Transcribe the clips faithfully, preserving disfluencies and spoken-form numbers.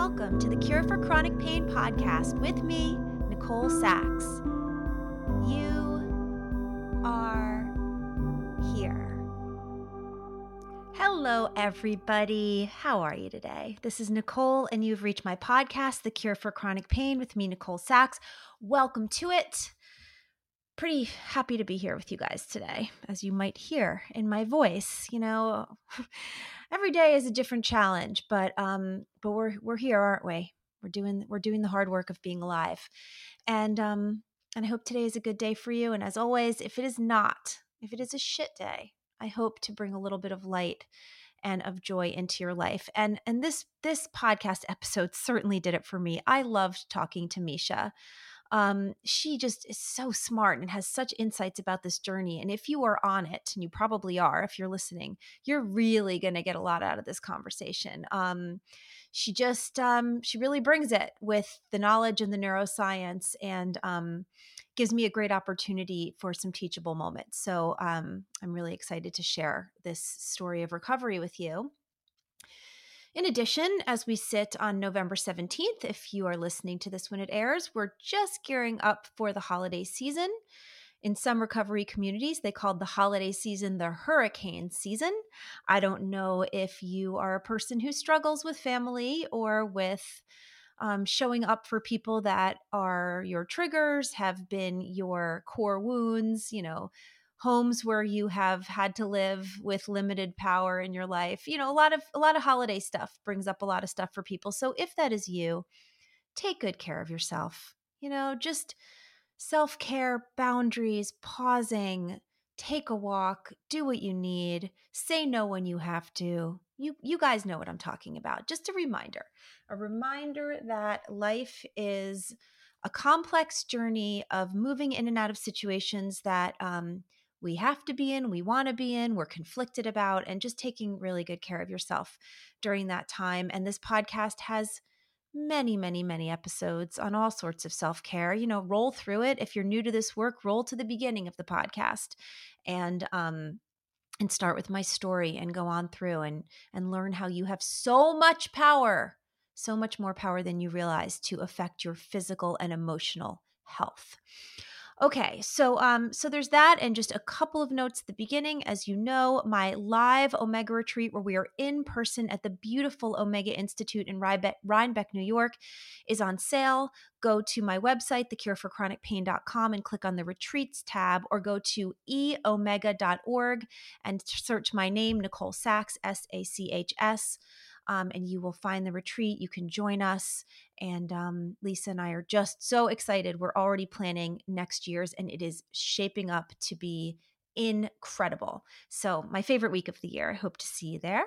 welcome to the Cure for Chronic Pain podcast with me, Nicole Sachs. You are here. Hello, everybody. How are you today? This is Nicole, and you've reached my podcast, The Cure for Chronic Pain with me, Nicole Sachs. Welcome to it. Pretty happy to be here with you guys today, as you might hear in my voice. You know, every day is a different challenge, but um, but we're we're here, aren't we? We're doing we're doing the hard work of being alive, and um, and I hope today is a good day for you. And as always, if it is not, if it is a shit day, I hope to bring a little bit of light and of joy into your life. And and this this podcast episode certainly did it for me. I loved talking to Misha. Um, she just is so smart and has such insights about this journey. And if you are on it, and you probably are, if you're listening, you're really going to get a lot out of this conversation. Um, she just, um, she really brings it with the knowledge and the neuroscience, and um, gives me a great opportunity for some teachable moments. So um, I'm really excited to share this story of recovery with you. In addition, as we sit on November seventeenth, if you are listening to this when it airs, we're just gearing up for the holiday season. In some recovery communities, they called the holiday season the hurricane season. I don't know if you are a person who struggles with family or with um, showing up for people that are your triggers, have been your core wounds, you know, homes where you have had to live with limited power in your life. You know, a lot of a lot of holiday stuff brings up a lot of stuff for people. So if that is you, take good care of yourself. You know, just self-care, boundaries, pausing, take a walk, do what you need, say no when you have to. You you guys know what I'm talking about. Just a reminder. A reminder that life is a complex journey of moving in and out of situations that um, we have to be in, we want to be in, we're conflicted about, and just taking really good care of yourself during that time. And this podcast has many, many, many episodes on all sorts of self-care. You know, roll through it. If you're new to this work, roll to the beginning of the podcast and um and start with my story and go on through and and learn how you have so much power, so much more power than you realize to affect your physical and emotional health. Okay, so um, so there's that, and just a couple of notes at the beginning. As you know, my live Omega retreat, where we are in person at the beautiful Omega Institute in Rhinebeck, Rhinebeck, New York, is on sale. Go to my website, the cure for chronic pain dot com, and click on the retreats tab, or go to e omega dot org and search my name, Nicole Sachs, S A C H S. Um, and you will find the retreat. You can join us. And um, Lisa and I are just so excited. We're already planning next year's, and it is shaping up to be incredible. So my favorite week of the year. I hope to see you there.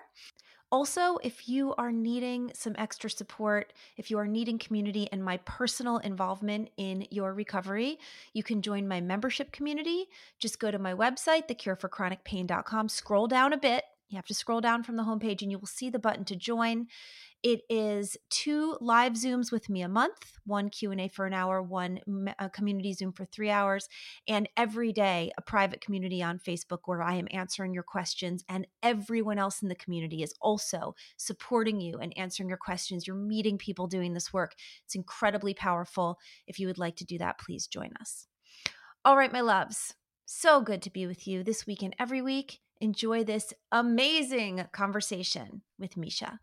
Also, if you are needing some extra support, if you are needing community and my personal involvement in your recovery, you can join my membership community. Just go to my website, the cure for chronic pain dot com, scroll down a bit. You have to scroll down from the homepage and you will see the button to join. It is two live Zooms with me a month, one Q and A for an hour, one uh, community Zoom for three hours, and every day a private community on Facebook where I am answering your questions, and everyone else in the community is also supporting you and answering your questions. You're meeting people doing this work. It's incredibly powerful. If you would like to do that, please join us. All right, my loves, so good to be with you this week and every week. Enjoy this amazing conversation with Misha.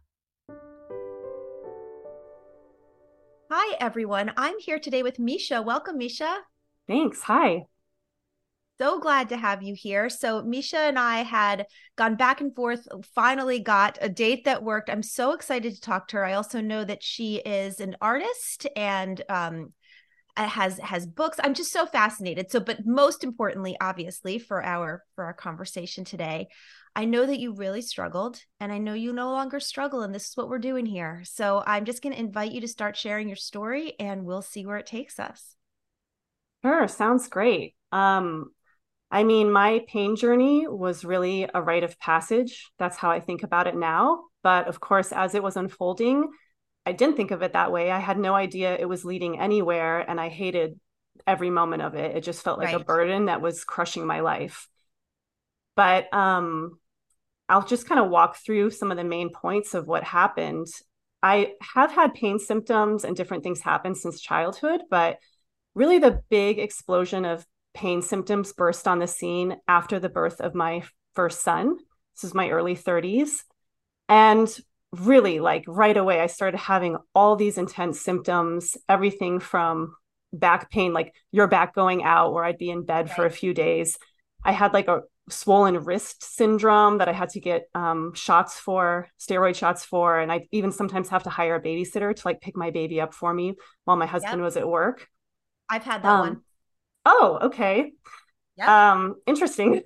Hi, everyone. I'm here today with Misha. Welcome, Misha. Thanks. Hi. So glad to have you here. So Misha and I had gone back and forth, finally got a date that worked. I'm so excited to talk to her. I also know that she is an artist and um, has has books. I'm just so fascinated. So, but most importantly, obviously, for our for our conversation today, I know that you really struggled, and I know you no longer struggle, and this is what we're doing here. So I'm just going to invite you to start sharing your story, and we'll see where it takes us. Sure. Sounds great. Um, I mean, my pain journey was really a rite of passage. That's how I think about it now. But of course, as it was unfolding, I didn't think of it that way. I had no idea it was leading anywhere, and I hated every moment of it. It just felt like Right. a burden that was crushing my life. But um, I'll just kind of walk through some of the main points of what happened. I have had pain symptoms and different things happen since childhood, but really the big explosion of pain symptoms burst on the scene after the birth of my first son. This is my early thirties. And really, like right away, I started having all these intense symptoms, everything from back pain, like your back going out, where I'd be in bed right. for a few days. I had like a swollen wrist syndrome that I had to get um, shots for, steroid shots for. And I even sometimes have to hire a babysitter to like pick my baby up for me while my husband yep. was at work. I've had that um, one. Oh, okay. Yeah. Um, interesting.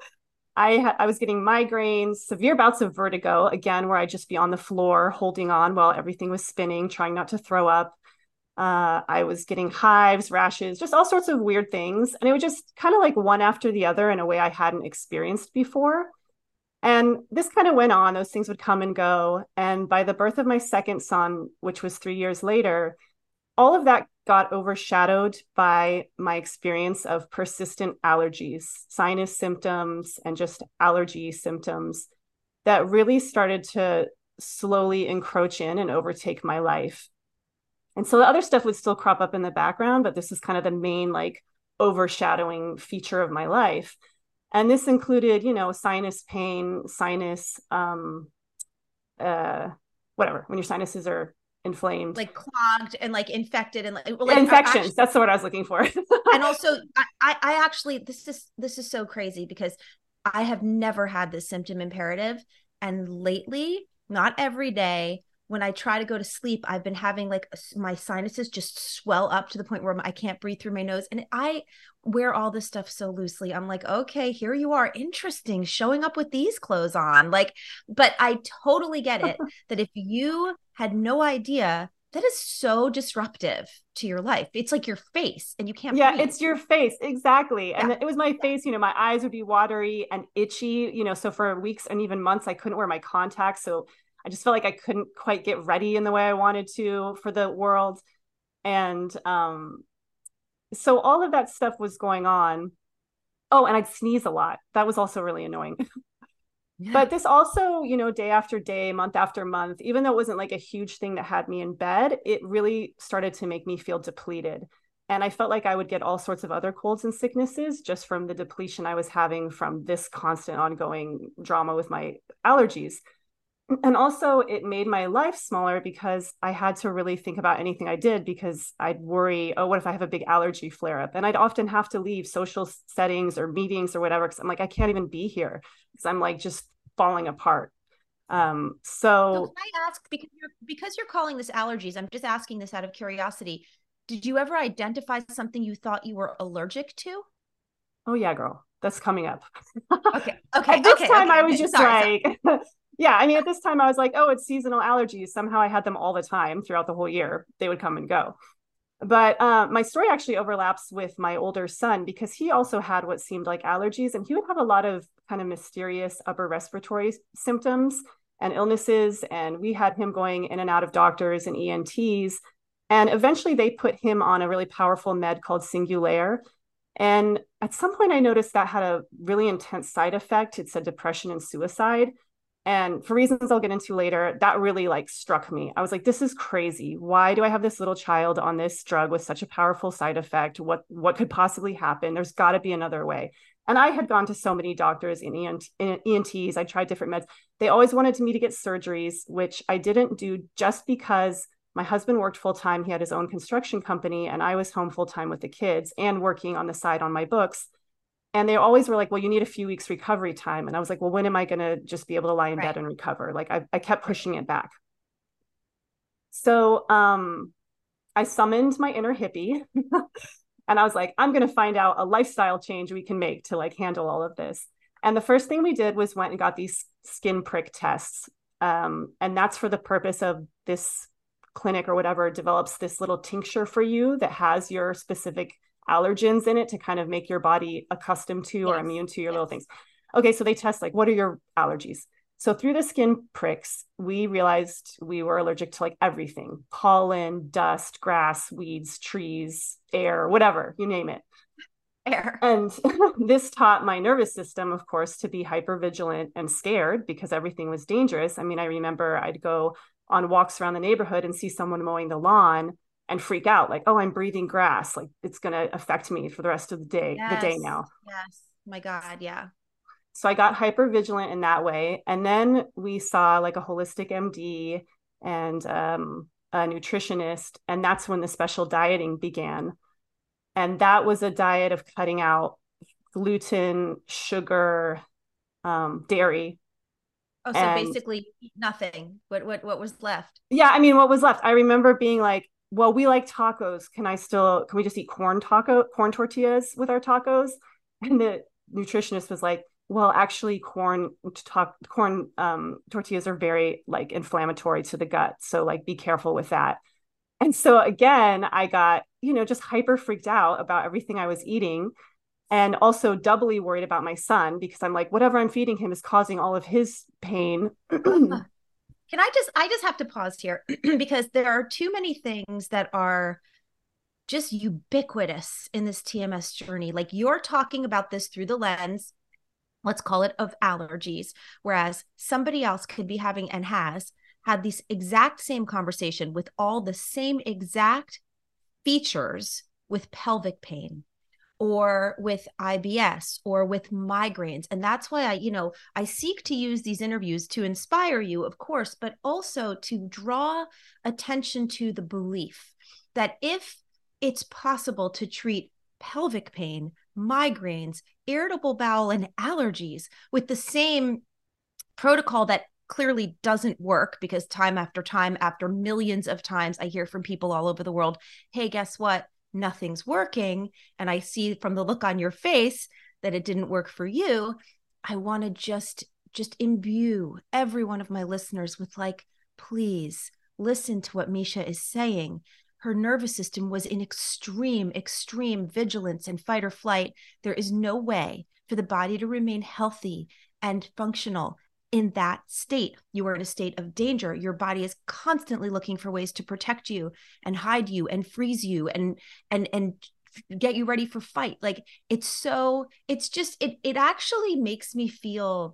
I ha- I was getting migraines, severe bouts of vertigo, again, where I'd just be on the floor holding on while everything was spinning, trying not to throw up. Uh, I was getting hives, rashes, just all sorts of weird things. And it was just kind of like one after the other in a way I hadn't experienced before. And this kind of went on. Those things would come and go. And by the birth of my second son, which was three years later, all of that got overshadowed by my experience of persistent allergies, sinus symptoms, and just allergy symptoms that really started to slowly encroach in and overtake my life. And so the other stuff would still crop up in the background, but this is kind of the main like overshadowing feature of my life. And this included, you know, sinus pain, sinus, um, uh, whatever, when your sinuses are inflamed, like clogged and like infected and like, like infections. Actually, that's the word I was looking for. And also I, I actually, this is, this is so crazy because I have never had this symptom imperative. And lately, not every day, when I try to go to sleep, I've been having like my sinuses just swell up to the point where I can't breathe through my nose. And I wear all this stuff so loosely. I'm like, okay, here you are. Interesting. Showing up with these clothes on. Like, but I totally get it that if you had no idea, that is so disruptive to your life. It's like your face and you can't yeah breathe. It's your face, exactly. And yeah. it was my face, you know, my eyes would be watery and itchy, you know, so for weeks and even months I couldn't wear my contacts. So I just felt like I couldn't quite get ready in the way I wanted to for the world. And um so all of that stuff was going on. Oh, and I'd sneeze a lot. That was also really annoying. Yeah. But this also, you know, day after day, month after month, even though it wasn't like a huge thing that had me in bed, it really started to make me feel depleted. And I felt like I would get all sorts of other colds and sicknesses just from the depletion I was having from this constant ongoing drama with my allergies. And also it made my life smaller because I had to really think about anything I did because I'd worry, oh, what if I have a big allergy flare up? And I'd often have to leave social settings or meetings or whatever, because I'm like, I can't even be here because I'm like just falling apart. Um, so, so can I ask, because you're, because you're calling this allergies, I'm just asking this out of curiosity. Did you ever identify something you thought you were allergic to? Oh yeah, girl, that's coming up. Okay. Okay. At this okay, time okay, I was okay. just Sorry, like, sorry. Yeah, I mean, at this time I was like, oh, it's seasonal allergies. Somehow I had them all the time throughout the whole year. They would come and go. But uh, my story actually overlaps with my older son because he also had what seemed like allergies, and he would have a lot of kind of mysterious upper respiratory symptoms and illnesses. And we had him going in and out of doctors and E N Ts. And eventually they put him on a really powerful med called Singulair. And at some point I noticed that had a really intense side effect. It said depression and suicide. And for reasons I'll get into later, that really like struck me. I was like, this is crazy. Why do I have this little child on this drug with such a powerful side effect? What, what could possibly happen? There's got to be another way. And I had gone to so many doctors in, E N T, in E N Ts. I tried different meds. They always wanted me to get surgeries, which I didn't do just because my husband worked full time. He had his own construction company and I was home full time with the kids and working on the side on my books. And they always were like, well, you need a few weeks recovery time. And I was like, well, when am I going to just be able to lie in right. bed and recover? Like I, I kept pushing it back. So um, I summoned my inner hippie and I was like, I'm going to find out a lifestyle change we can make to like handle all of this. And the first thing we did was went and got these skin prick tests. Um, and that's for the purpose of this clinic or whatever develops this little tincture for you that has your specific allergens in it to kind of make your body accustomed to or yes. immune to your yes. little things. Okay, so they test like, what are your allergies? So through the skin pricks, we realized we were allergic to like everything: pollen, dust, grass, weeds, trees, air, whatever, you name it. Air. And this taught my nervous system, of course, to be hypervigilant and scared because everything was dangerous. I mean, I remember I'd go on walks around the neighborhood and see someone mowing the lawn and freak out like, oh, I'm breathing grass. Like it's going to affect me for the rest of the day, the day Yes. now. Yes. My God. Yeah. So I got hyper vigilant in that way. And then we saw like a holistic M D and um, a nutritionist. And that's when the special dieting began. And that was a diet of cutting out gluten, sugar, um, dairy. Oh, so And basically nothing. What what what was left? yeah, I mean, what was left? I remember being like, well, we like tacos. Can I still, can we just eat corn taco, corn tortillas with our tacos? And the nutritionist was like, well, actually corn talk, corn um, tortillas are very like inflammatory to the gut. So like, be careful with that. And so again, I got, you know, just hyper freaked out about everything I was eating and also doubly worried about my son because I'm like, whatever I'm feeding him is causing all of his pain. Uh, Can I just I just have to pause here because there are too many things that are just ubiquitous in this T M S journey. Like you're talking about this through the lens, let's call it, of allergies, whereas somebody else could be having and has had this exact same conversation with all the same exact features with pelvic pain or with I B S or with migraines. And that's why I, you know, I seek to use these interviews to inspire you, of course, but also to draw attention to the belief that if it's possible to treat pelvic pain, migraines, irritable bowel, and allergies with the same protocol that clearly doesn't work, because time after time after millions of times I hear from people all over the world, hey, guess what? Nothing's working. And I see from the look on your face that it didn't work for you. I want to just just imbue every one of my listeners with like, please listen to what Misha is saying. Her nervous system was in extreme, extreme vigilance and fight or flight. There is no way for the body to remain healthy and functional in that state. You are in a state of danger. Your body is constantly looking for ways to protect you and hide you and freeze you and and and get you ready for fight. Like it's so it's just it it actually makes me feel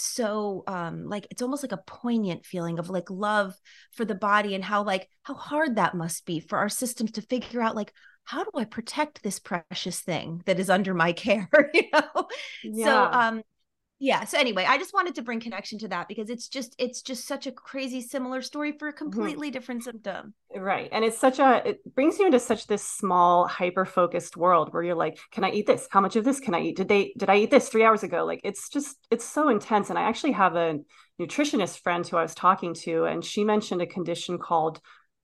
so um like it's almost like a poignant feeling of like love for the body and how like how hard that must be for our systems to figure out like, how do I protect this precious thing that is under my care, you know? Yeah. So um yeah. So anyway, I just wanted to bring connection to that because it's just it's just such a crazy similar story for a completely mm-hmm. different symptom. Right. And it's such a, it brings you into such this small, hyper focused world where you're like, can I eat this? How much of this can I eat? Did they, did I eat this three hours ago? Like, it's just, it's so intense. And I actually have a nutritionist friend who I was talking to, and she mentioned a condition called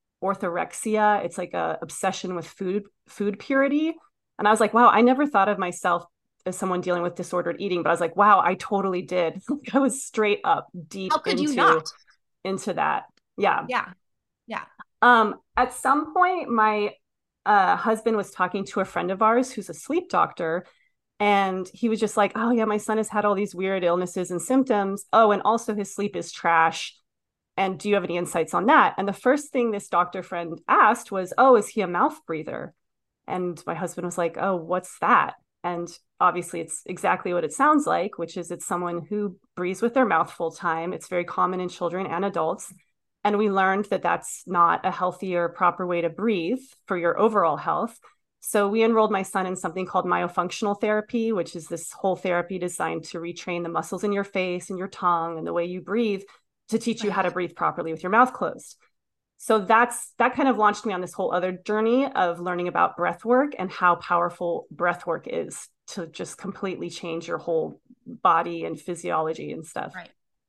orthorexia. It's like a obsession with food, food purity. And I was like, wow, I never thought of myself as someone dealing with disordered eating, but I was like, wow, I totally did. I was straight up deep How could into, you not? into that. Yeah. Yeah. Yeah. Um, at some point, my uh, husband was talking to a friend of ours who's a sleep doctor, and he was just like, oh yeah, my son has had all these weird illnesses and symptoms. Oh, and also his sleep is trash. And do you have any insights on that? And the first thing this doctor friend asked was, oh, is he a mouth breather? And my husband was like, oh, what's that? And obviously it's exactly what it sounds like, which is it's someone who breathes with their mouth full time. It's very common in children and adults. And we learned that that's not a healthy or proper way to breathe for your overall health. So we enrolled my son in something called myofunctional therapy, which is this whole therapy designed to retrain the muscles in your face and your tongue and the way you breathe to teach you how to breathe properly with your mouth closed. So that's that kind of launched me on this whole other journey of learning about breath work and how powerful breath work is to just completely change your whole body and physiology and stuff. Right.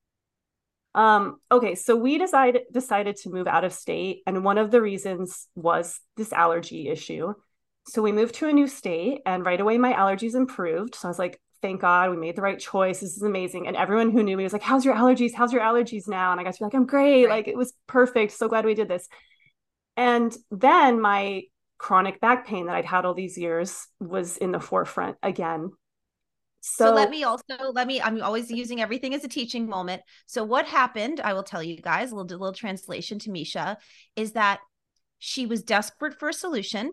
Um, okay, so we decided decided to move out of state, and one of the reasons was this allergy issue. So we moved to a new state, and right away my allergies improved. So I was like, thank God we made the right choice. This is amazing. And everyone who knew me was like, how's your allergies? How's your allergies now? And I got to be like, I'm great. Right. Like, it was perfect. So glad we did this. And then my chronic back pain that I'd had all these years was in the forefront again. So, so let me also, let me, I'm always using everything as a teaching moment. So what happened, I will tell you guys, a little, a little translation to Misha, is that she was desperate for a solution.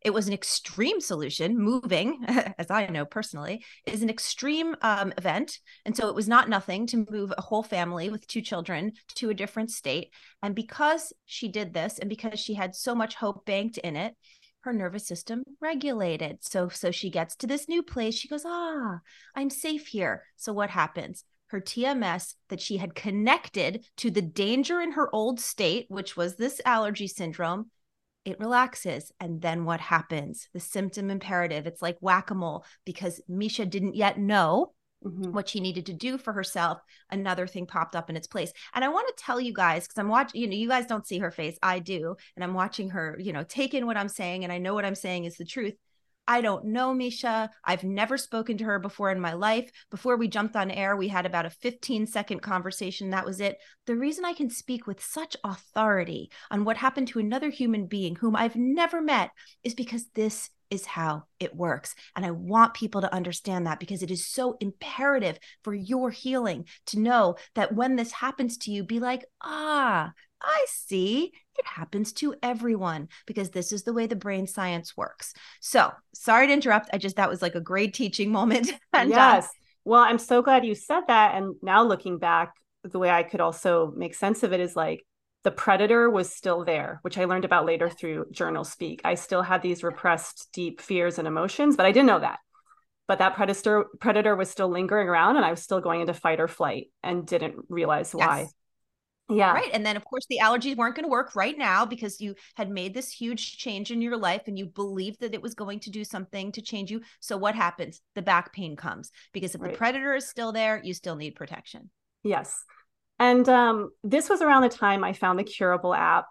It was an extreme solution. Moving, as I know personally, is an extreme um, event. And so it was not nothing to move a whole family with two children to a different state. And because she did this, and because she had so much hope banked in it, her nervous system regulated. So, so she gets to this new place. She goes, ah, I'm safe here. So what happens? Her T M S that she had connected to the danger in her old state, which was this allergy syndrome, it relaxes. And then what happens? The symptom imperative. It's like whack-a-mole, because Misha didn't yet know mm-hmm. what she needed to do for herself. Another thing popped up in its place. And I want to tell you guys, because I'm watching, you know, you guys don't see her face. I do. And I'm watching her, you know, take in what I'm saying. And I know what I'm saying is the truth. I don't know Misha. I've never spoken to her before in my life. Before we jumped on air, we had about a fifteen second conversation. That was it. The reason I can speak with such authority on what happened to another human being whom I've never met is because this is how it works. And I want people to understand that, because it is so imperative for your healing to know that when this happens to you, be like, ah, I see. It happens to everyone, because this is the way the brain science works. So sorry to interrupt. I just, that was like a great teaching moment. and, yes. Uh, well, I'm so glad you said that. And now looking back, the way I could also make sense of it is like the predator was still there, which I learned about later through journal speak. I still had these repressed deep fears and emotions, but I didn't know that. But that predator predator was still lingering around, and I was still going into fight or flight and didn't realize why. Yes. Yeah. Right. And then, of course, the allergies weren't going to work right now because you had made this huge change in your life and you believed that it was going to do something to change you. So what happens? The back pain comes, because if right. the predator is still there, you still need protection. Yes. And um, this was around the time I found the Curable app,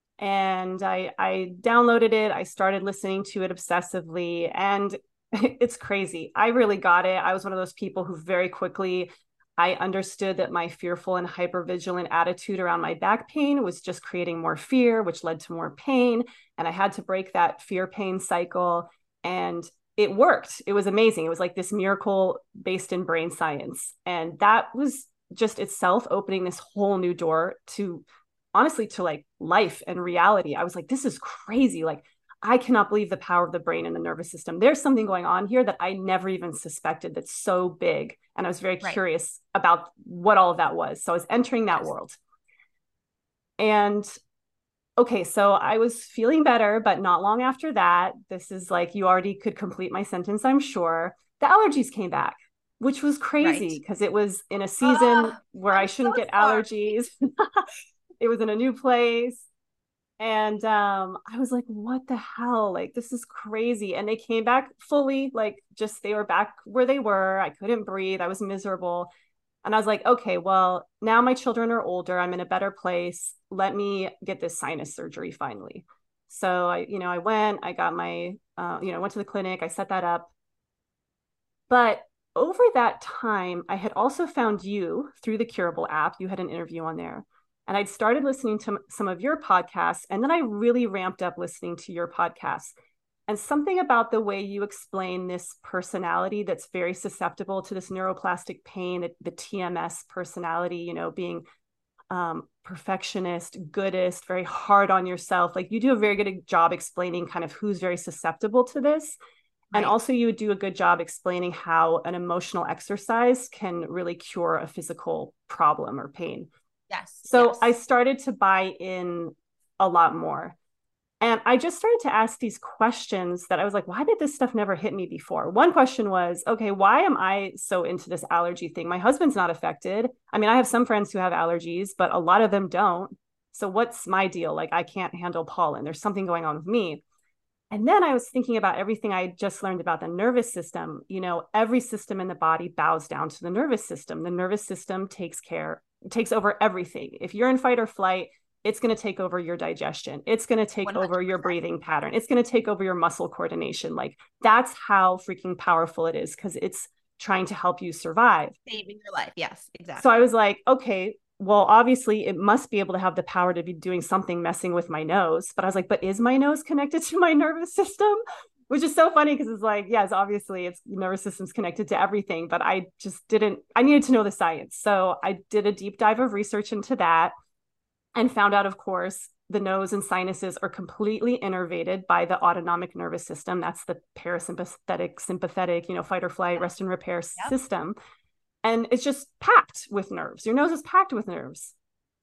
and I, I downloaded it. I started listening to it obsessively, and it's crazy. I really got it. I was one of those people who very quickly I understood that my fearful and hypervigilant attitude around my back pain was just creating more fear, which led to more pain. And I had to break that fear pain cycle. And it worked. It was amazing. It was like this miracle based in brain science. And that was just itself opening this whole new door to, honestly, to like life and reality. I was like, this is crazy. Like, I cannot believe the power of the brain and the nervous system. There's something going on here that I never even suspected that's so big. And I was very right. curious about what all of that was. So I was entering that yes. world. And okay, so I was feeling better, but not long after that, this is like, you already could complete my sentence, I'm sure. The allergies came back, which was crazy because right. it was in a season oh, where I'm I shouldn't so get sorry. allergies. It was in a new place. And um, I was like, what the hell? Like, this is crazy. And they came back fully, like, just they were back where they were. I couldn't breathe. I was miserable. And I was like, okay, well, now my children are older. I'm in a better place. Let me get this sinus surgery finally. So I, you know, I went, I got my, uh, you know, went to the clinic. I set that up. But over that time, I had also found you through the Curable app. You had an interview on there. And I'd started listening to some of your podcasts, and then I really ramped up listening to your podcasts. And something about the way you explain this personality that's very susceptible to this neuroplastic pain, the, the T M S personality, you know, being um, perfectionist, goodist, very hard on yourself. Like, you do a very good job explaining kind of who's very susceptible to this. Right. And also you do a good job explaining how an emotional exercise can really cure a physical problem or pain. Yes. So yes. I started to buy in a lot more. And I just started to ask these questions that I was like, why did this stuff never hit me before? One question was, okay, why am I so into this allergy thing? My husband's not affected. I mean, I have some friends who have allergies, but a lot of them don't. So what's my deal? Like, I can't handle pollen. There's something going on with me. And then I was thinking about everything I just learned about the nervous system. You know, every system in the body bows down to the nervous system. The nervous system takes care takes over everything. If you're in fight or flight, it's going to take over your digestion. It's going to take one hundred percent over your breathing pattern. It's going to take over your muscle coordination. Like, that's how freaking powerful it is, because it's trying to help you survive. Saving your life. Yes, exactly. So I was like, okay, well, obviously it must be able to have the power to be doing something messing with my nose. But I was like, but is my nose connected to my nervous system? Which is so funny, because it's like, yes, obviously it's nervous system's connected to everything, but I just didn't, I needed to know the science. So I did a deep dive of research into that and found out, of course, the nose and sinuses are completely innervated by the autonomic nervous system. That's the parasympathetic, sympathetic, you know, fight or flight, rest and repair Yep. system. And it's just packed with nerves. Your nose is packed with nerves.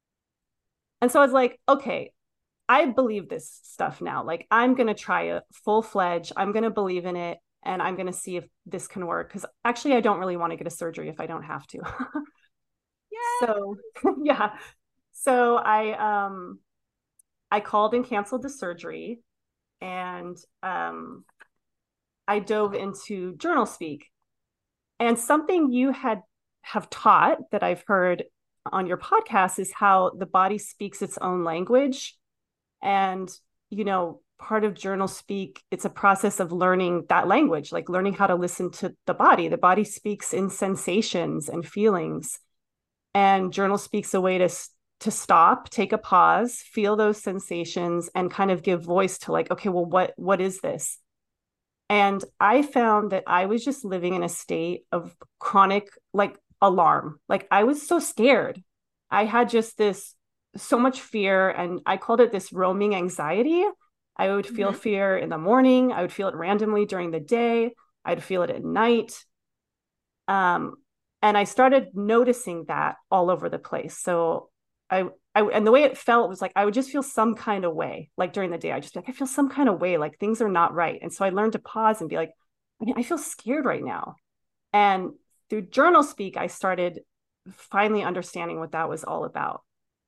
And so I was like, okay, I believe this stuff now. Like, I'm going to try it full fledged. I'm going to believe in it. And I'm going to see if this can work. Because actually, I don't really want to get a surgery if I don't have to. Yeah. So, yeah. So I, um, I called and canceled the surgery, and um, I dove into journal speak. And something you had have taught that I've heard on your podcast is how the body speaks its own language. And, you know, part of journal speak, it's a process of learning that language, like learning how to listen to the body. The body speaks in sensations and feelings. And journal speaks a way to to stop, take a pause, feel those sensations, and kind of give voice to like, okay, well, what what is this? And I found that I was just living in a state of chronic, like, alarm. Like, I was so scared. I had just this so much fear, and I called it this roaming anxiety. I would feel Mm-hmm. fear in the morning. I would feel it randomly during the day. I'd feel it at night. Um, and I started noticing that all over the place. So I, I, and the way it felt was like I would just feel some kind of way, like during the day. I just be like, I feel some kind of way, like things are not right. And so I learned to pause and be like, I mean, I feel scared right now. And through journal speak, I started finally understanding what that was all about.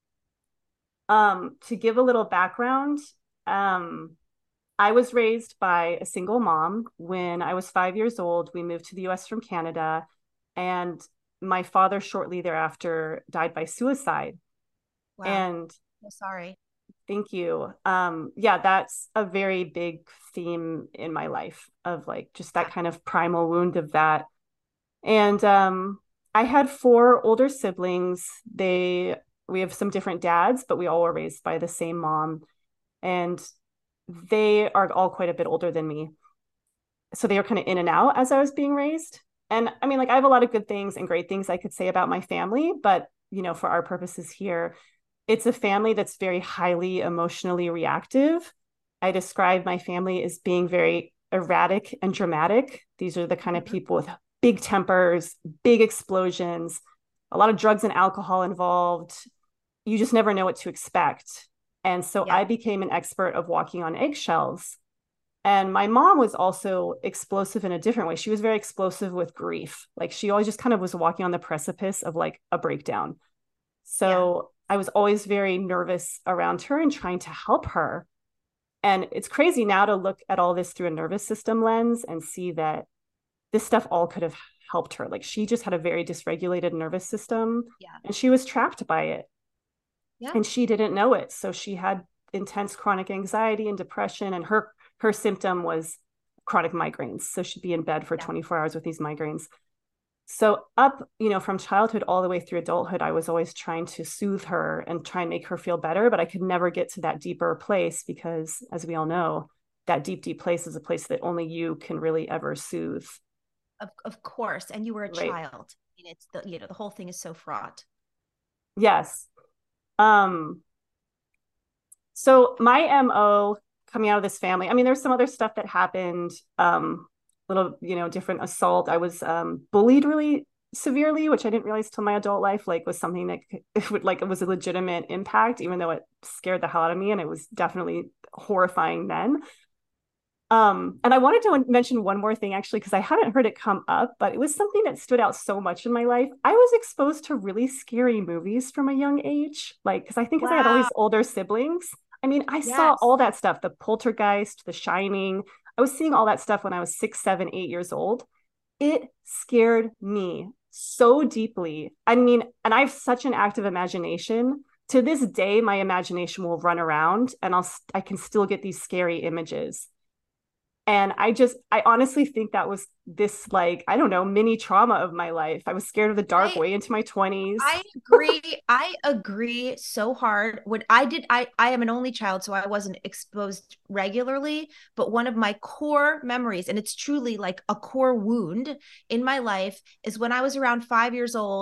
Um, to give a little background, um, I was raised by a single mom. When I was five years old, we moved to the U S from Canada, and my father shortly thereafter died by suicide. Wow. And So sorry. thank you. Um, yeah, that's a very big theme in my life of like just that kind of primal wound of that. And um, I had four older siblings. They we have some different dads, but we all were raised by the same mom. And they are all quite a bit older than me. So they were kind of in and out as I was being raised. And I mean, like, I have a lot of good things and great things I could say about my family, but, you know, for our purposes here, it's a family that's very highly emotionally reactive. I describe my family as being very erratic and dramatic. These are the kind of Mm-hmm. people with big tempers, big explosions, a lot of drugs and alcohol involved. You just never know what to expect. And so Yeah. I became an expert of walking on eggshells. And my mom was also explosive in a different way. She was very explosive with grief. Like, she always just kind of was walking on the precipice of like a breakdown. Yeah. So I was always very nervous around her and trying to help her. And it's crazy now to look at all this through a nervous system lens and see that this stuff all could have helped her. Like, she just had a very dysregulated nervous system, Yeah. and she was trapped by it. Yeah. And she didn't know it. So she had intense chronic anxiety and depression, and her her symptom was chronic migraines. So she'd be in bed for Yeah. twenty-four hours with these migraines. So up, you know, from childhood all the way through adulthood, I was always trying to soothe her and try and make her feel better, but I could never get to that deeper place because, as we all know, that deep, deep place is a place that only you can really ever soothe. Of of course. And you were a Right. child. And it's the you know, the whole thing is so fraught. Yes. Um, so my M O coming out of this family, I mean, there's some other stuff that happened, um, little, you know, different assault. I was um, bullied really severely, which I didn't realize till my adult life, like, was something that it would like, it was a legitimate impact, even though it scared the hell out of me. And it was definitely horrifying then. Um, and I wanted to mention one more thing, actually, because I haven't heard it come up, but it was something that stood out so much in my life. I was exposed to really scary movies from a young age, like, because I think because I had all Wow. these older siblings. I mean, I saw Yes. all that stuff, the Poltergeist, The Shining. I was seeing all that stuff when I was six, seven, eight years old. It scared me so deeply. I mean, and I have such an active imagination. To this day, my imagination will run around, and I'll I can still get these scary images. And I just, I honestly think that was this, like, I don't know, mini trauma of my life. I was scared of the dark I way into my twenties. I agree. I agree so hard. When I did, I I am an only child, so I wasn't exposed regularly. But one of my core memories, and it's truly like a core wound in my life, is when I was around five years old.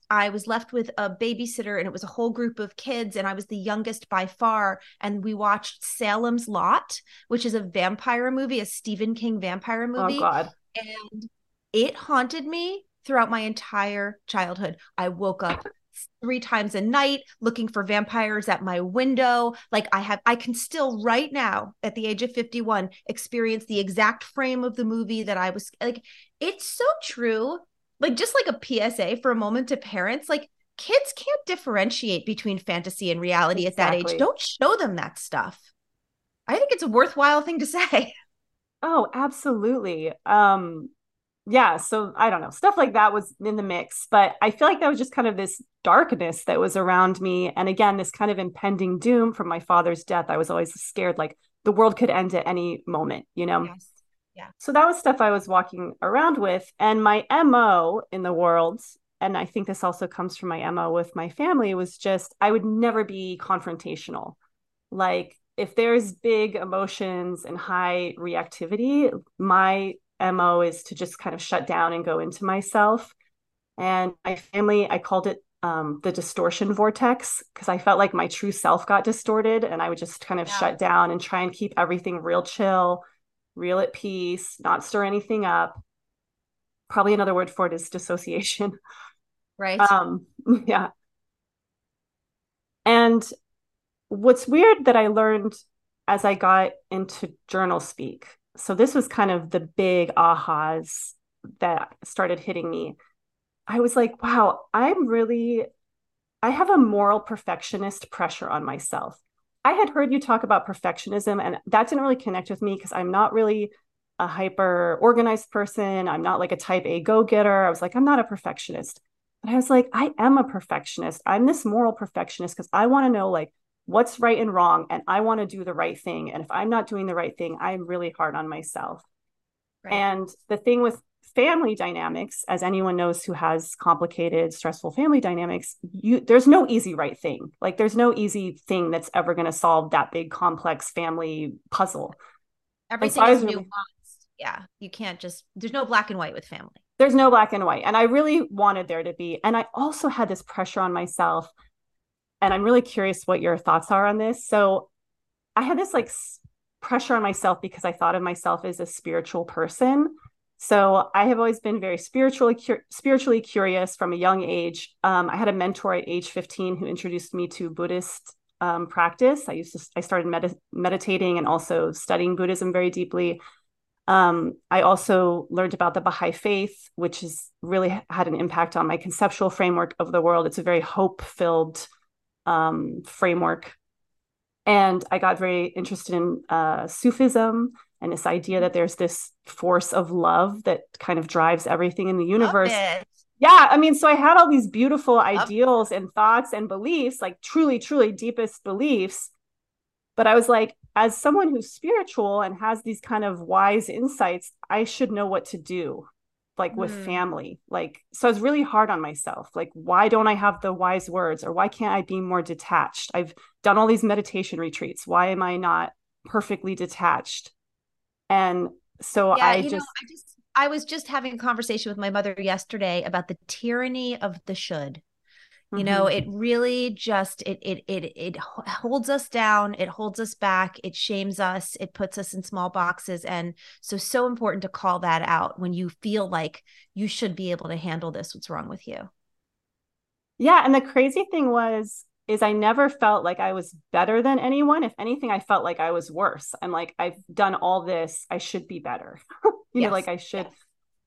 I was left with a babysitter, and it was a whole group of kids, and I was the youngest by far. And we watched Salem's Lot, which is a vampire movie, a Stephen King vampire Oh movie. God. And it haunted me throughout my entire childhood. I woke up three times a night looking for vampires at my window. Like I have, I can still right now at the age of fifty-one experience the exact frame of the movie that I was like, it's so true. Like just like a P S A for a moment to parents, like kids can't differentiate between fantasy and reality at that age. Exactly. Don't show them that stuff. I think it's a worthwhile thing to say. Oh, absolutely. Um, yeah, so I don't know, stuff like that was in the mix, but I feel like that was just kind of this darkness that was around me. And again, this kind of impending doom from my father's death. I was always scared like the world could end at any moment, you know? Yes. Yeah. So that was stuff I was walking around with. And my M O in the world, and I think this also comes from my M O with my family, was just I would never be confrontational. Like if there's big emotions and high reactivity, my M O is to just kind of shut down and go into myself. And my family, I called it um, the distortion vortex because I felt like my true self got distorted and I would just kind of Yeah. shut down and try and keep everything real chill, real at peace, not stir anything up. Probably another word for it is dissociation. Right. Um, yeah. And what's weird that I learned as I got into journal speak. So this was kind of the big ahas that started hitting me. I was like, wow, I'm really, I have a moral perfectionist pressure on myself. I had heard you talk about perfectionism, and that didn't really connect with me because I'm not really a hyper organized person. I'm not like a type A go getter. I was like, I'm not a perfectionist. But I was like, I am a perfectionist. I'm this moral perfectionist because I want to know like what's right and wrong, and I want to do the right thing. And if I'm not doing the right thing, I'm really hard on myself. Right. And the thing with family dynamics, as anyone knows who has complicated, stressful family dynamics, you there's no easy right thing. Like there's no easy thing that's ever going to solve that big complex family puzzle. And so Everything I is was really, nuanced. Yeah. You can't just, there's no black and white with family. there's no black and white. And I really wanted there to be. And I also had this pressure on myself. And I'm really curious what your thoughts are on this. So I had this like pressure on myself because I thought of myself as a spiritual person. So I have always been very spiritually cu- spiritually curious from a young age. Um, I had a mentor at age fifteen who introduced me to Buddhist um, practice. I used to I started med- meditating and also studying Buddhism very deeply. Um, I also learned about the Baha'i faith, which has really had an impact on my conceptual framework of the world. It's a very hope-filled um, framework. And I got very interested in uh, Sufism and this idea that there's this force of love that kind of drives everything in the Love universe. it. Yeah, I mean, so I had all these beautiful Love ideals and thoughts and beliefs, like truly, truly deepest beliefs. But I was like, as someone who's spiritual and has these kind of wise insights, I should know what to do, like with Hmm. family. Like, so I was really hard on myself. Like, why don't I have the wise words, or why can't I be more detached? I've done all these meditation retreats. Why am I not perfectly detached? And so Yeah, I you know, just, I just I was just having a conversation with my mother yesterday about the tyranny of the should. You know, mhm. it really just it it it it holds us down, it holds us back, it shames us, it puts us in small boxes. And so so important to call that out when you feel like you should be able to handle this. What's wrong with you? Yeah. And the crazy thing was, is I never felt like I was better than anyone. If anything, I felt like I was worse. I'm like, I've done all this. I should be better. you know, like Yes. I should. Yes.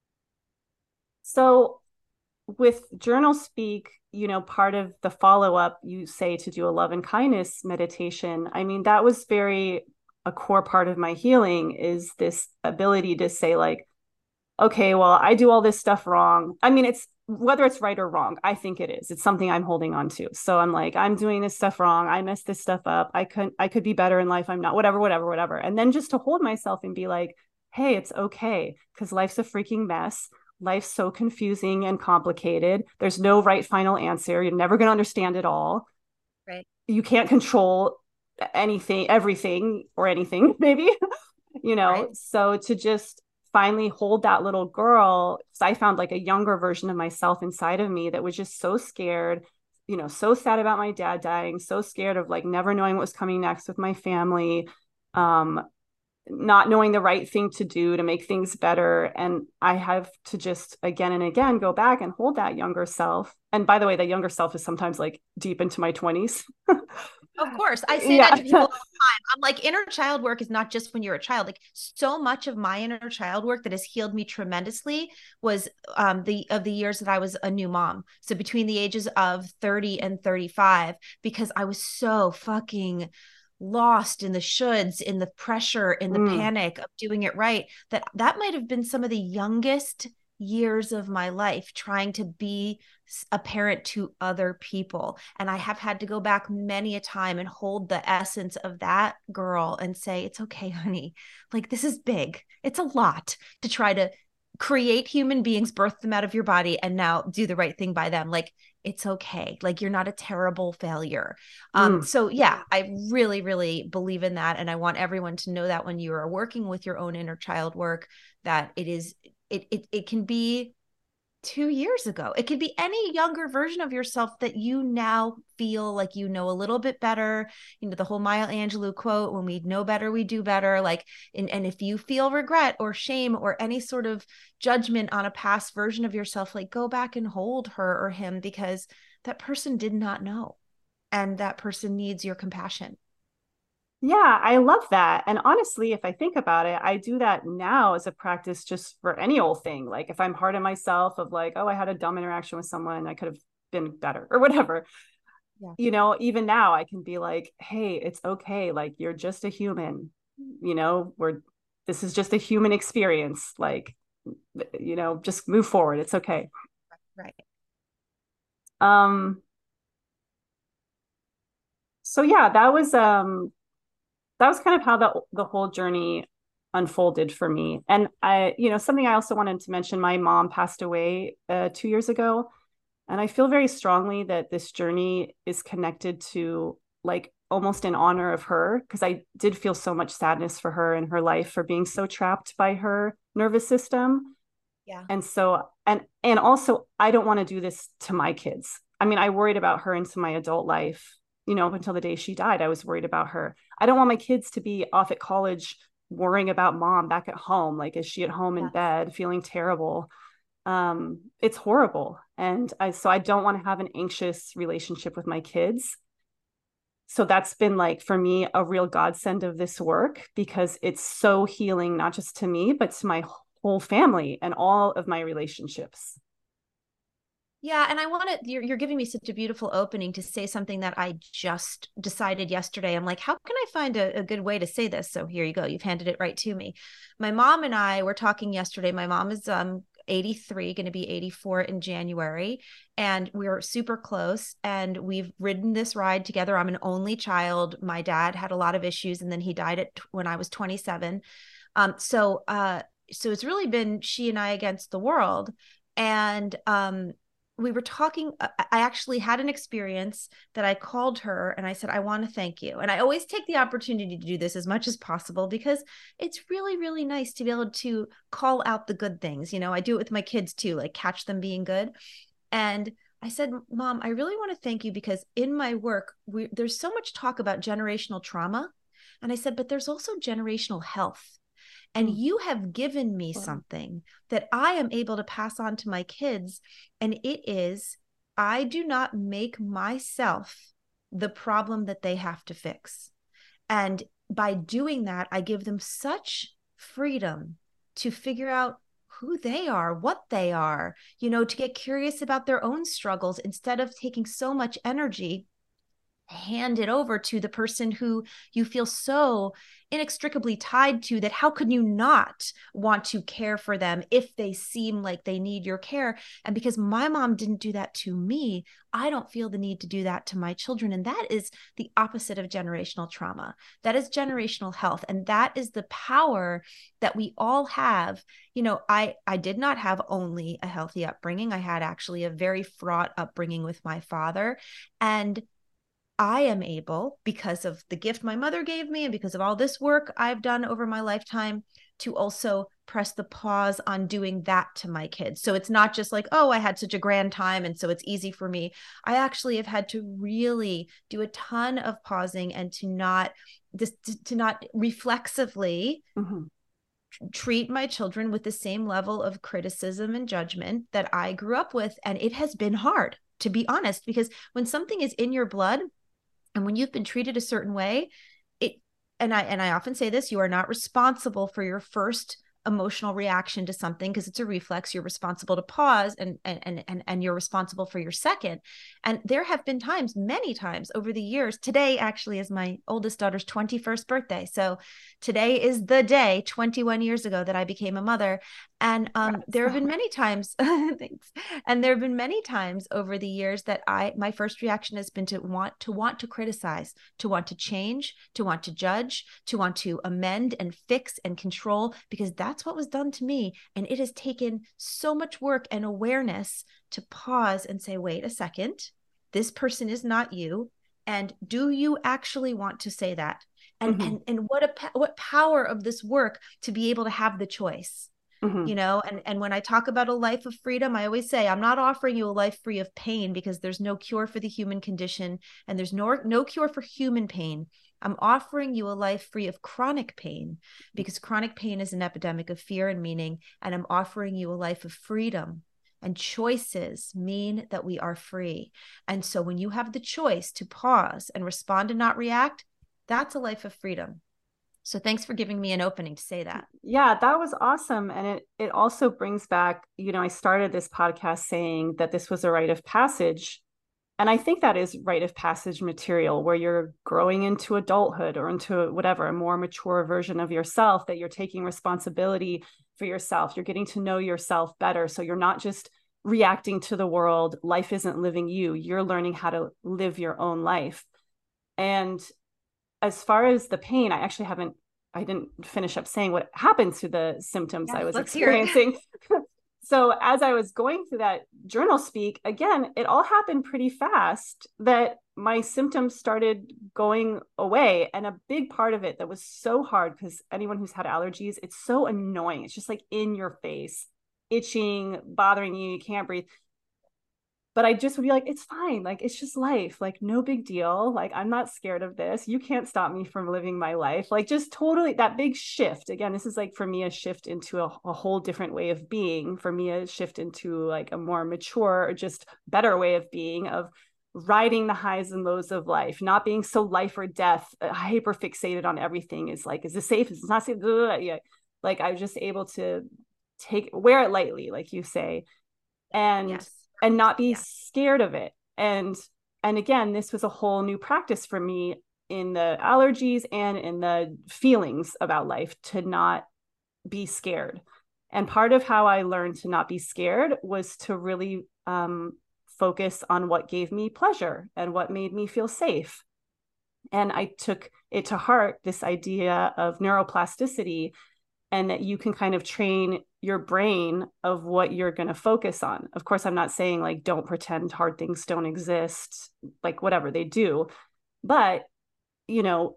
So with journal speak, you know, part of the follow up, you say to do a love and kindness meditation. I mean, that was very a core part of my healing is this ability to say, like, okay, well, I do all this stuff wrong. I mean, it's whether it's right or wrong, I think it is. It's something I'm holding on to. So I'm like, I'm doing this stuff wrong. I messed this stuff up. I could I could be better in life. I'm not, whatever, whatever, whatever. And then just to hold myself and be like, hey, it's okay, because life's a freaking mess. Life's so confusing and complicated. There's no right final answer. You're never going to understand it all. Right. You can't control anything, everything, or anything, maybe, you know. Right. So to just finally hold that little girl, because I found like a younger version of myself inside of me that was just so scared, you know, so sad about my dad dying, so scared of like never knowing what was coming next with my family, um, not knowing the right thing to do to make things better. And I have to just again and again go back and hold that younger self. And by the way, that younger self is sometimes like deep into my twenties. Of course. I say Yeah. that to people all the time. I'm like, inner child work is not just when you're a child. Like, so much of my inner child work that has healed me tremendously was um, the of the years that I was a new mom. So between the ages of thirty and thirty-five, because I was so fucking lost in the shoulds, in the pressure, in the Mm. panic of doing it right, that that might have been some of the youngest years of my life trying to be a parent to other people. And I have had to go back many a time and hold the essence of that girl and say, it's okay, honey. Like, this is big. It's a lot to try to create human beings, birth them out of your body, and now do the right thing by them. Like, it's okay. Like, you're not a terrible failure. Um, Mm. so yeah, I really, really believe in that. And I want everyone to know that when you are working with your own inner child work, that it is, it, it, it can be two years ago. It could be any younger version of yourself that you now feel like you know a little bit better. You know, the whole Maya Angelou quote, when we know better, we do better. Like, and, and if you feel regret or shame or any sort of judgment on a past version of yourself, like, go back and hold her or him, because that person did not know. And that person needs your compassion. Yeah, I love that. And honestly, if I think about it, I do that now as a practice just for any old thing. Like if I'm hard on myself of like, oh, I had a dumb interaction with someone, I could have been better or whatever. Yeah. You know, even now I can be like, hey, it's okay. Like you're just a human. You know, we're this is just a human experience. Like, you know, just move forward. It's okay. Right. Um, so yeah, that was um that was kind of how the the whole journey unfolded for me. And I, you know, something I also wanted to mention, my mom passed away uh, two years ago. And I feel very strongly that this journey is connected to like almost in honor of her, because I did feel so much sadness for her in her life for being so trapped by her nervous system. Yeah. And so, and, and also, I don't want to do this to my kids. I mean, I worried about her into my adult life, you know, up until the day she died. I was worried about her. I don't want my kids to be off at college worrying about mom back at home. Like, is she at home in Yes. bed feeling terrible? Um, it's horrible. And I, so I don't want to have an anxious relationship with my kids. So that's been like, for me, a real godsend of this work, because it's so healing, not just to me, but to my whole family and all of my relationships. Yeah, and I want to, you're, you're giving me such a beautiful opening to say something that I just decided yesterday. I'm like, how can I find a, a good way to say this? So here you go. You've handed it right to me. My mom and I were talking yesterday. My mom is um eighty-three, going to be eighty-four in January. And we're super close. And we've ridden this ride together. I'm an only child. My dad had a lot of issues, and then he died at when I was twenty-seven. Um, so uh, so it's really been she and I against the world. And um we were talking, I actually had an experience that I called her and I said, I want to thank you. And I always take the opportunity to do this as much as possible, because it's really, really nice to be able to call out the good things. You know, I do it with my kids too, like catch them being good. And I said, Mom, I really want to thank you, because in my work, we, there's so much talk about generational trauma. And I said, but there's also generational health. And Mm. you have given me something that I am able to pass on to my kids. And it is, I do not make myself the problem that they have to fix. And by doing that, I give them such freedom to figure out who they are, what they are, you know, to get curious about their own struggles instead of taking so much energy, hand it over to the person who you feel so inextricably tied to, that how could you not want to care for them if they seem like they need your care? And because my mom didn't do that to me, I don't feel the need to do that to my children. And that is the opposite of generational trauma. That is generational health. And that is the power that we all have. You know, I, I did not have only a healthy upbringing. I had actually a very fraught upbringing with my father. And I am able, because of the gift my mother gave me and because of all this work I've done over my lifetime, to also press the pause on doing that to my kids. So it's not just like, oh, I had such a grand time and so it's easy for me. I actually have had to really do a ton of pausing and to not just to, to not reflexively mm-hmm. treat my children with the same level of criticism and judgment that I grew up with. And it has been hard, to be honest, because when something is in your blood and when you've been treated a certain way, it and I and I often say this, you are not responsible for your first emotional reaction to something because it's a reflex. You're responsible to pause and and and and you're responsible for your second. And there have been times, many times over the years. Today actually is my oldest daughter's twenty-first birthday. So today is the day twenty-one years ago that I became a mother. And um, yes. there have been many times, thanks. And there have been many times over the years that I, my first reaction has been to want to want to criticize, to want to change, to want to judge, to want to amend and fix and control, because that's what was done to me. And it has taken so much work and awareness to pause and say, wait a second, this person is not you. And do you actually want to say that? And, mm-hmm. and, and what a, what power of this work to be able to have the choice. Mm-hmm. You know, and, and when I talk about a life of freedom, I always say, I'm not offering you a life free of pain because there's no cure for the human condition and there's no, no cure for human pain. I'm offering you a life free of chronic pain because chronic pain is an epidemic of fear and meaning. And I'm offering you a life of freedom, and choices mean that we are free. And so when you have the choice to pause and respond and not react, that's a life of freedom. So thanks for giving me an opening to say that. Yeah, that was awesome. And it it also brings back, you know, I started this podcast saying that this was a rite of passage. And I think that is rite of passage material where you're growing into adulthood or into whatever, a more mature version of yourself, that you're taking responsibility for yourself. You're getting to know yourself better. So you're not just reacting to the world. Life isn't living you. You're learning how to live your own life. And as far as the pain, I actually haven't, I didn't finish up saying what happened to the symptoms yes, I was experiencing. So as I was going through that journal speak, again, it all happened pretty fast that my symptoms started going away. And a big part of it that was so hard, because anyone who's had allergies, it's so annoying. It's just like in your face, itching, bothering you, you can't breathe. But I just would be like, it's fine. Like, it's just life. Like, no big deal. Like, I'm not scared of this. You can't stop me from living my life. Like, just totally that big shift. Again, this is like, for me, a shift into a, a whole different way of being. For me, a shift into like a more mature or just better way of being, of riding the highs and lows of life, not being so life or death, uh, hyper fixated on everything. Is like, is this safe? Is this not safe? Yeah. Like, I was just able to take, wear it lightly, like you say. And yes. and not be yeah. scared of it. And, and again, this was a whole new practice for me in the allergies and in the feelings about life, to not be scared. And part of how I learned to not be scared was to really um, focus on what gave me pleasure and what made me feel safe. And I took it to heart, this idea of neuroplasticity, and that you can kind of train your brain of what you're going to focus on. Of course, I'm not saying like, don't pretend hard things don't exist, like whatever, they do. But, you know,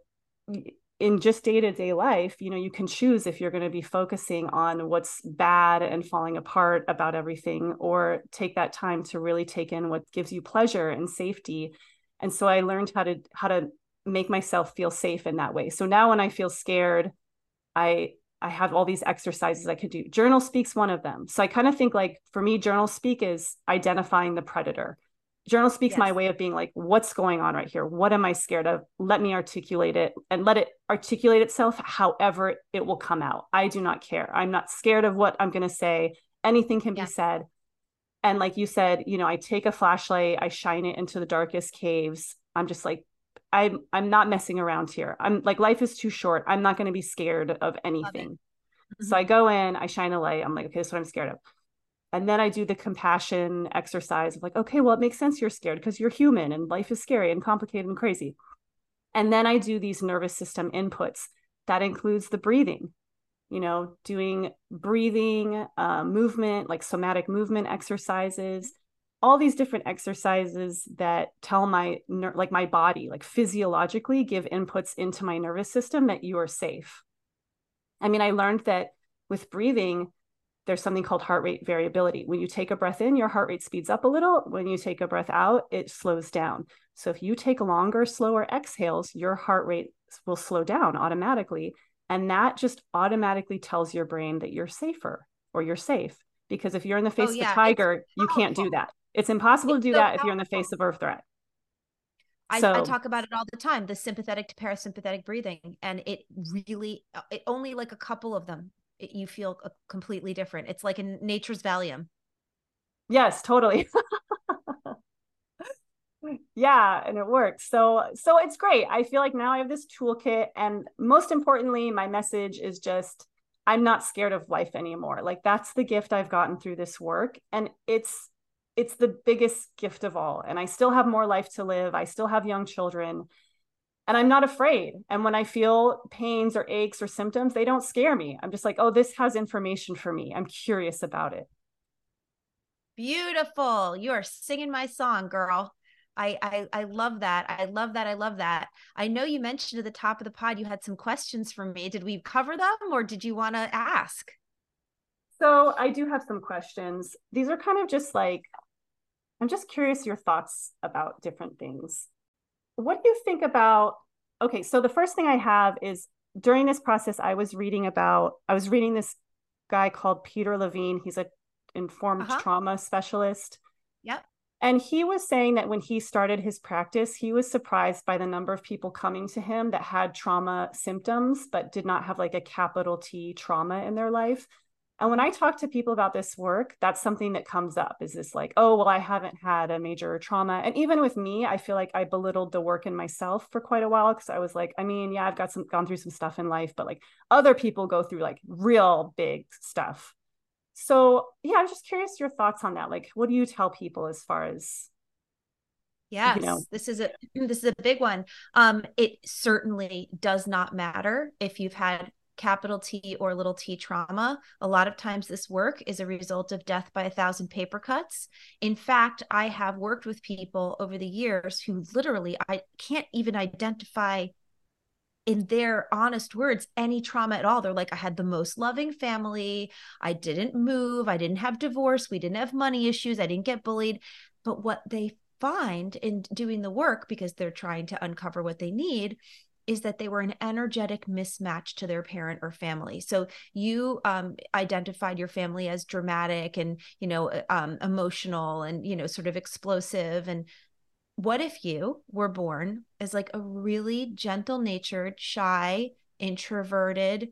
in just day-to-day life, you know, you can choose if you're going to be focusing on what's bad and falling apart about everything, or take that time to really take in what gives you pleasure and safety. And so I learned how to, how to make myself feel safe in that way. So now when I feel scared, I, I have all these exercises I could do. Journal Speak's one of them. So I kind of think like, for me, Journal Speak is identifying the predator. Journal Speak's yes. my way of being like, what's going on right here? What am I scared of? Let me articulate it, and let it articulate itself however it will come out. I do not care. I'm not scared of what I'm going to say. Anything can yeah. be said. And like you said, you know, I take a flashlight, I shine it into the darkest caves. I'm just like, I'm, I'm not messing around here. I'm like, life is too short. I'm not going to be scared of anything. Mm-hmm. So I go in, I shine a light. I'm like, okay, this is what I'm scared of. And then I do the compassion exercise of like, okay, well, it makes sense you're scared because you're human and life is scary and complicated and crazy. And then I do these nervous system inputs. That includes the breathing, you know, doing breathing, uh, movement, like somatic movement exercises, all these different exercises that tell my, like my body, like physiologically give inputs into my nervous system that you are safe. I mean, I learned that with breathing, there's something called heart rate variability. When you take a breath in, your heart rate speeds up a little. When you take a breath out, it slows down. So if you take longer, slower exhales, your heart rate will slow down automatically. And that just automatically tells your brain that you're safer or you're safe. Because if you're in the Oh face of a yeah, it's tiger, you can't do powerful. that. It's impossible to It's do so that if you're in the face powerful. of a threat. I, I So talk about it all the time, the sympathetic to parasympathetic breathing. And it really, it only like a couple of them, it, you feel a, completely different. It's like in nature's Valium. yes, totally. Yeah, and it works. So so it's great. I feel like now I have this toolkit, and most importantly, my message is just I'm not scared of life anymore. Like that's the gift I've gotten through this work, and it's it's the biggest gift of all. And I still have more life to live. I still have young children, and I'm not afraid. And when I feel pains or aches or symptoms, they don't scare me. I'm just like, "Oh, this has information for me. I'm curious about it." Beautiful. You are singing my song, girl. I, I I love that. I love that. I love that. I know you mentioned at the top of the pod you had some questions for me. Did we cover them or did you want to ask? So I do have some questions. These are kind of just like, I'm just curious your thoughts about different things. What do you think about? Okay, so the first thing I have is during this process, I was reading about, I was reading this guy called Peter Levine. He's a informed Uh-huh. trauma specialist. Yep. And he was saying that when he started his practice, he was surprised by the number of people coming to him that had trauma symptoms, but did not have like a capital T trauma in their life. And when I Mm-hmm. talk to people about this work, that's something that comes up is this like, oh, well, I haven't had a major trauma. And even with me, I feel like I belittled the work in myself for quite a while because I was like, I mean, yeah, I've got some gone through some stuff in life, but like other people go through like real big stuff. So yeah, I'm just curious your thoughts on that. Like, what do you tell people as far as, you know, Yes, this is a this is a big one. Um, it certainly does not matter if you've had capital T or little t trauma. A lot of times this work is a result of death by a thousand paper cuts. In fact, I have worked with people over the years who literally I can't even identify in their honest words any trauma at all. They're like, I had the most loving family. I didn't move. I didn't have divorce. We didn't have money issues. I didn't get bullied. But what they find in doing the work, because they're trying to uncover what they need, is that they were an energetic mismatch to their parent or family. So you um, identified your family as dramatic and, you know, um, emotional and, you know, sort of explosive. And what if you were born as like a really gentle natured, shy, introverted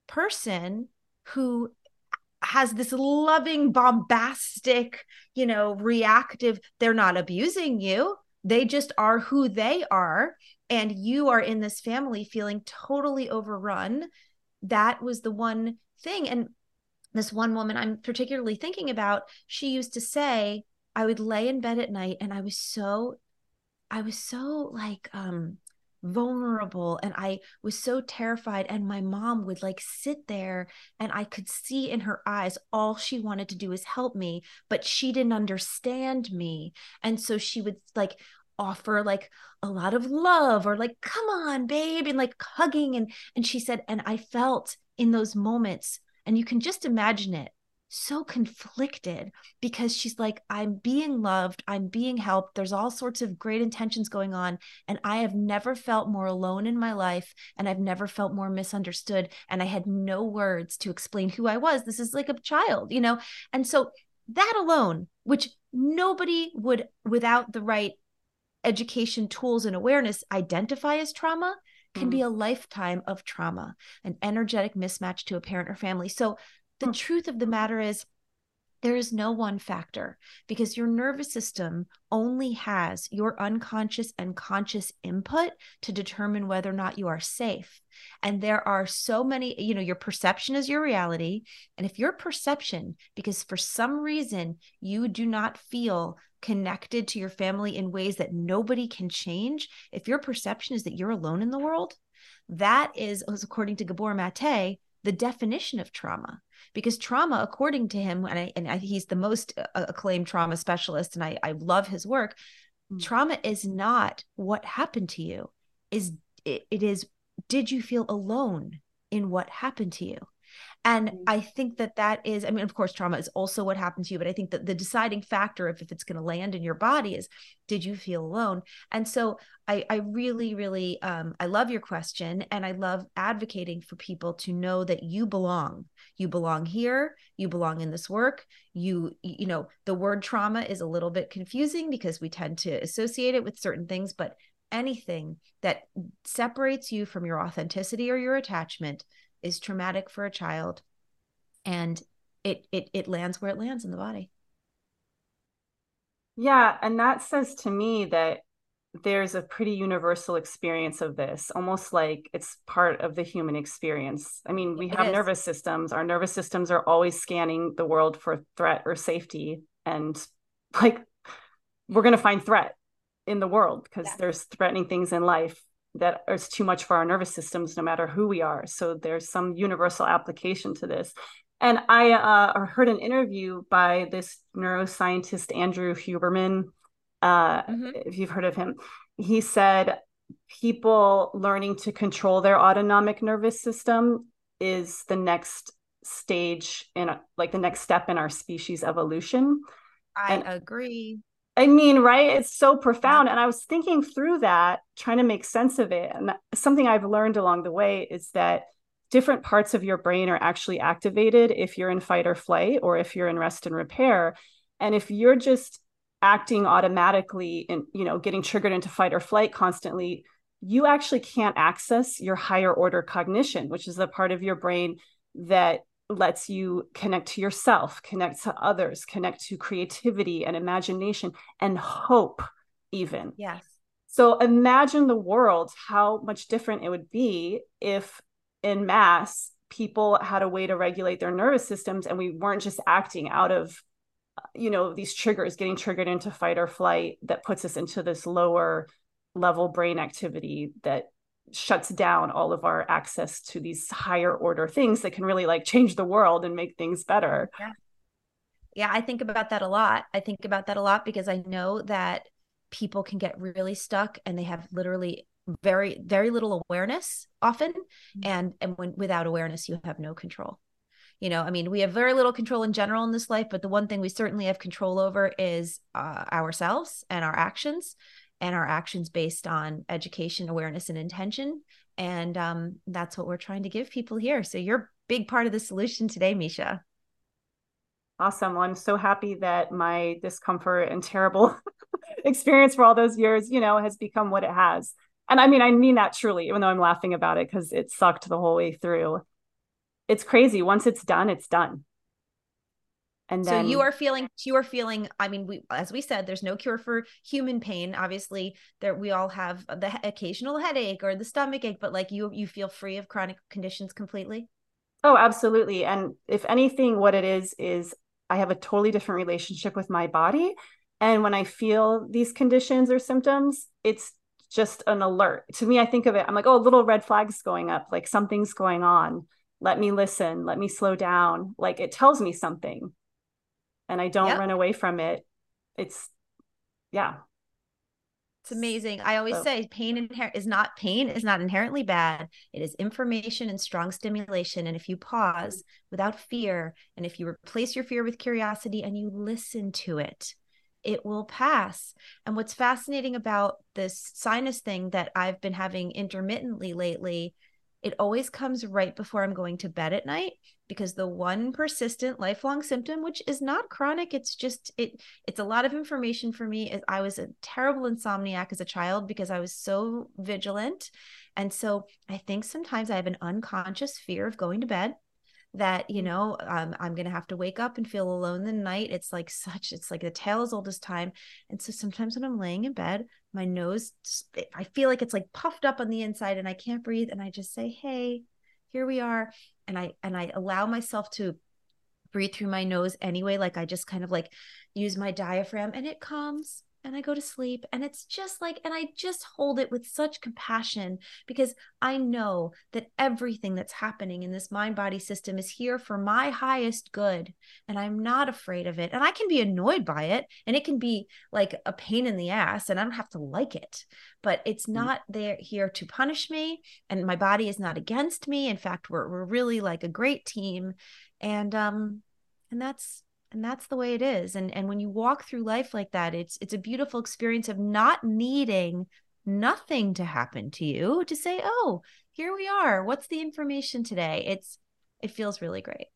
person who has this loving, bombastic, you know, reactive, they're not abusing you. They just are who they are. And you are in this family feeling totally overrun. That was the one thing. And this one woman I'm particularly thinking about, she used to say, I would lay in bed at night and I was so I was so like um vulnerable and I was so terrified, and my mom would like sit there and I could see in her eyes all she wanted to do is help me, but she didn't understand me. And so she would like offer like a lot of love or like come on babe and like hugging, and and she said, and I felt in those moments, and you can just imagine it, so conflicted, because she's like, I'm being loved, I'm being helped, there's all sorts of great intentions going on, and I have never felt more alone in my life, and I've never felt more misunderstood, and I had no words to explain who I was. This is like a child, you know. And so that alone, which nobody would without the right education tools and awareness identify as trauma, can hmm, be a lifetime of trauma, an energetic mismatch to a parent or family. So the hmm, truth of the matter is, there is no one factor, because your nervous system only has your unconscious and conscious input to determine whether or not you are safe. And there are so many, you know, your perception is your reality. And if your perception, because for some reason you do not feel connected to your family in ways that nobody can change, if your perception is that you're alone in the world, that is, according to Gabor Mate, the definition of trauma. Because trauma, according to him, and, I, and I, he's the most acclaimed trauma specialist, and I, I love his work, hmm. trauma is not what happened to you. Is it, it is, did you feel alone in what happened to you. And Mm. I think that that is, I mean, of course, trauma is also what happened to you, but I think that the deciding factor of if it's going to land in your body is, did you feel alone? And so I, I really, really, um, I love your question, and I love advocating for people to know that you belong. You belong here. You belong in this work. You, you know, the word trauma is a little bit confusing because we tend to associate it with certain things, but anything that separates you from your authenticity or your attachment is traumatic for a child, and it it it lands where it lands in the body. Yeah, and that says to me that there's a pretty universal experience of this, almost like it's part of the human experience. I mean, we It have is. nervous systems. Our nervous systems are always scanning the world for threat or safety. And like, we're going to find threat in the world because Yes. there's threatening things in life that is too much for our nervous systems, no matter who we are. So there's some universal application to this. And I uh, heard an interview by this neuroscientist, Andrew Huberman. Uh, Mm-hmm. if you've heard of him, he said people learning to control their autonomic nervous system is the next stage in a, like the next step in our species evolution. I And agree. I mean, right? It's so Yeah. profound. And I was thinking through that, trying to make sense of it. And something I've learned along the way is that different parts of your brain are actually activated if you're in fight or flight or if you're in rest and repair. And if you're just acting automatically and, you know, getting triggered into fight or flight constantly, you actually can't access your higher order cognition, which is the part of your brain that lets you connect to yourself, connect to others, connect to creativity and imagination and hope, even. Yes. So imagine the world, how much different it would be if in mass people had a way to regulate their nervous systems and we weren't just acting out of, you know, these triggers, getting triggered into fight or flight that puts us into this lower level brain activity that shuts down all of our access to these higher order things that can really like change the world and make things better. Yeah. Yeah, I think about that a lot. I think about that a lot because I know that people can get really stuck and they have literally very, very little awareness often. And and when without awareness, you have no control. You know, I mean, we have very little control in general in this life, but the one thing we certainly have control over is uh, ourselves and our actions, and our actions based on education, awareness, and intention. And um, that's what we're trying to give people here. So you're a big part of the solution today, Misha. Awesome. Well, I'm so happy that my discomfort and terrible experience for all those years, you know, has become what it has. And I mean, I mean that truly, even though I'm laughing about it because it sucked the whole way through. It's crazy. Once it's done, it's done. And So you then, are feeling, you are feeling, I mean, we, as we said, there's no cure for human pain. Obviously, there we all have the occasional headache or the stomach ache, but like you, you feel free of chronic conditions completely. oh, absolutely. And if anything, what it is, is I have a totally different relationship with my body. And when I feel these conditions or symptoms, it's just an alert. To me, I think of it, I'm like, oh, little red flags going up, like something's going on. Let me listen. Let me slow down. Like it tells me something and I don't Yep. run away from it. It's, yeah. It's amazing. I always So, say pain inher- is not pain is not inherently bad. It is information and strong stimulation. And if you pause without fear, and if you replace your fear with curiosity and you listen to it, it will pass. And what's fascinating about this sinus thing that I've been having intermittently lately, it always comes right before I'm going to bed at night, because the one persistent lifelong symptom, which is not chronic, it's just it it's a lot of information for me, is I was a terrible insomniac as a child because I was so vigilant. And so I think sometimes I have an unconscious fear of going to bed, that you know um, I'm gonna have to wake up and feel alone the night. It's like such it's like the tale as old as time. And so sometimes when I'm laying in bed, my nose, I feel like it's like puffed up on the inside and I can't breathe, and I just say, hey, here we are. And i and I allow myself to breathe through my nose anyway. Like I just kind of like use my diaphragm and it calms and I go to sleep, and it's just like, and I just hold it with such compassion, because I know that everything that's happening in this mind body system is here for my highest good. And I'm not afraid of it. And I can be annoyed by it, and it can be like a pain in the ass, and I don't have to like it, but it's not there here to punish me. And my body is not against me. In fact, we're, we're really like a great team. And, um, and that's, And that's the way it is. And, and when you walk through life like that, it's, it's a beautiful experience of not needing nothing to happen to you to say, oh, here we are. What's the information today? It's, it feels really great.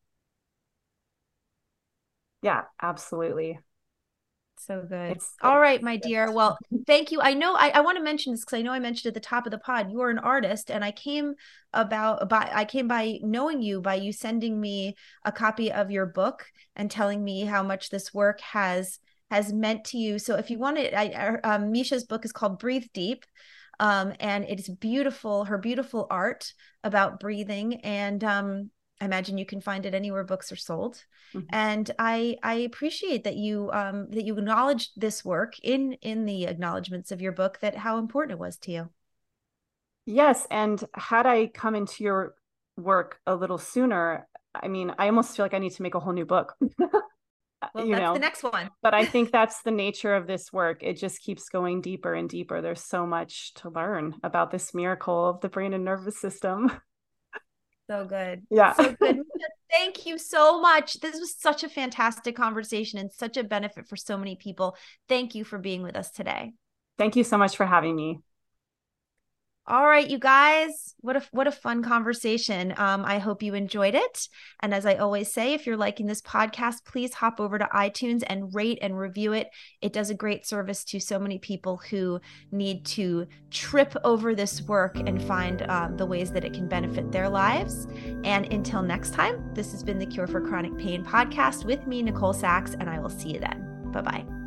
Yeah, absolutely. So good. It's All it's right, my dear. Well, thank you. I know I, I want to mention this because I know I mentioned at the top of the pod, you are an artist, and I came about by I came by knowing you by you sending me a copy of your book and telling me how much this work has has meant to you. So if you want it, I, um, Misha's book is called Breathe Deep. Um, and it's beautiful, her beautiful art about breathing. And um, I imagine you can find it anywhere books are sold. Mm-hmm. And I I appreciate that you um, that you acknowledged this work in in the acknowledgments of your book, that how important it was to you. Yes, and had I come into your work a little sooner, I mean, I almost feel like I need to make a whole new book. Well, you that's know, the next one. But I think that's the nature of this work. It just keeps going deeper and deeper. There's so much to learn about this miracle of the brain and nervous system. So good. Yeah. So good. Thank you so much. This was such a fantastic conversation and such a benefit for so many people. Thank you for being with us today. Thank you so much for having me. All right, you guys, what a what a fun conversation. Um, I hope you enjoyed it. And as I always say, if you're liking this podcast, please hop over to iTunes and rate and review it. It does a great service to so many people who need to trip over this work and find uh, the ways that it can benefit their lives. And until next time, this has been the Cure for Chronic Pain podcast with me, Nicole Sachs, and I will see you then. Bye-bye.